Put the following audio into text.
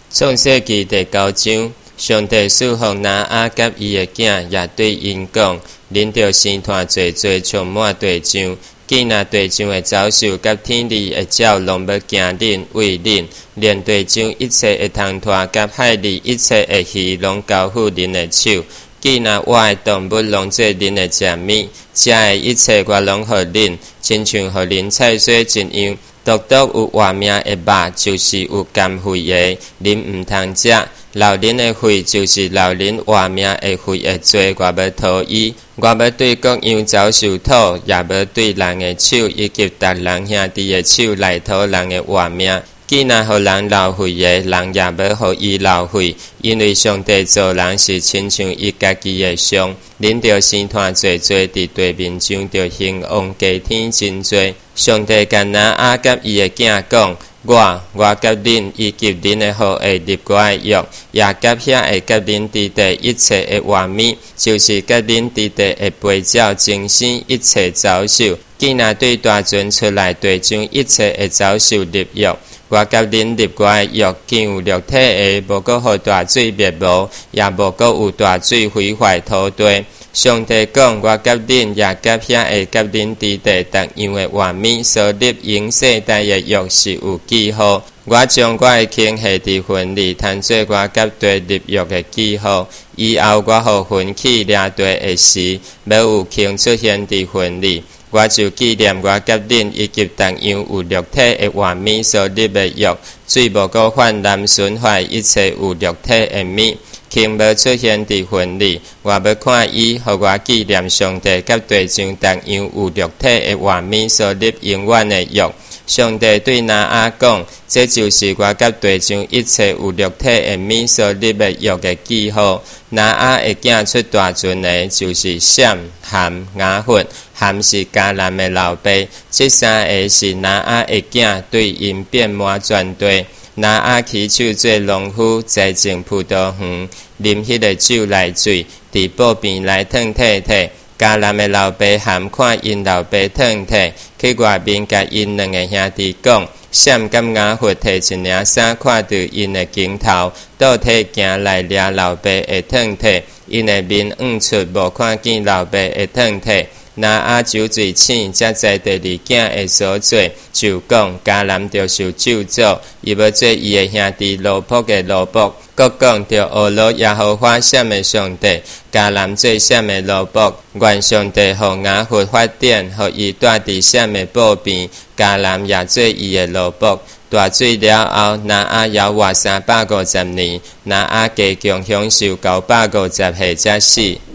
创世纪第9章，上帝赐福拿阿甲伊的囝，也对因讲：恁着生团济济，充满地上。既那地上的走兽，甲天里的鸟，拢要惊恁为恁；连地上一切的虫拖，甲海里一切的鱼，拢交付恁的手。既那活的动物，拢做恁的食物，食的一切我拢予恁，亲像予恁菜水一样。独独有活命的肉，就是有甘血的，恁毋通食。流恁的血，就是流恁活命的血的罪，我要讨伊。我要对各样走兽吐，也要对人的手，以及逐人兄弟的手来讨人的活命。既然予人流血的，人也要予伊流血，因为上帝造人是亲像伊家己的像。恁着生团济济，伫地面上着兴旺，加添真多。上帝甲拿阿甲伊的囝讲：我甲恁以及恁的后裔立我的约，也甲遐会甲恁伫地一切的活物，就是甲恁伫地的飞鸟、精星一切走兽。既然对大船出来地上一切的走兽立约，我甲恁立我的约，既有肉体的，无搁互大水灭无，也无搁有大水毁坏土地。上帝讲：我甲恁也甲遐会甲恁伫地逐样的活物所立永世代的约是有记号。我将我的茎下伫坟里，摊做我甲地立约的记号。以后我互坟起掠地的时，要有茎出现伫坟里。我就纪念我甲恁以及逐样有肉体的活物所立的约，水无搁泛滥损坏一切有肉体的物。茎无出现伫坟里，我要看伊，互我纪念上帝甲地上逐样有肉体的活物所立永远的约。上帝对拿阿讲：这就是我甲地上一切有肉体的物所立的约的记号。拿阿会囝出大船的，就是闪、含、雅弗。含是迦南的老爸，这三个是拿阿的囝，对因变满全地。拿阿起手做农夫，栽种葡萄园，啉迄个酒来醉，伫布边来烫体体。迦南的老爸含看因老爸烫体，去外面甲因两个兄弟讲：闪甲雅弗摕一领衫，看到因的镜头，倒退行来掠老爸的烫体，因的面黄出，无看见老爸的烫体。拿阿酒醉醒，才知第二囝的所做，就讲迦南着受咒诅，伊要做伊的兄弟罗卜的罗卜。搁讲着俄罗耶和华闪的上帝，迦南做闪的罗卜。愿上帝互雅弗发展，互伊住伫闪的布边，迦南也做伊的罗卜。大水了后，拿阿也活350年，拿阿加强享受950岁才死。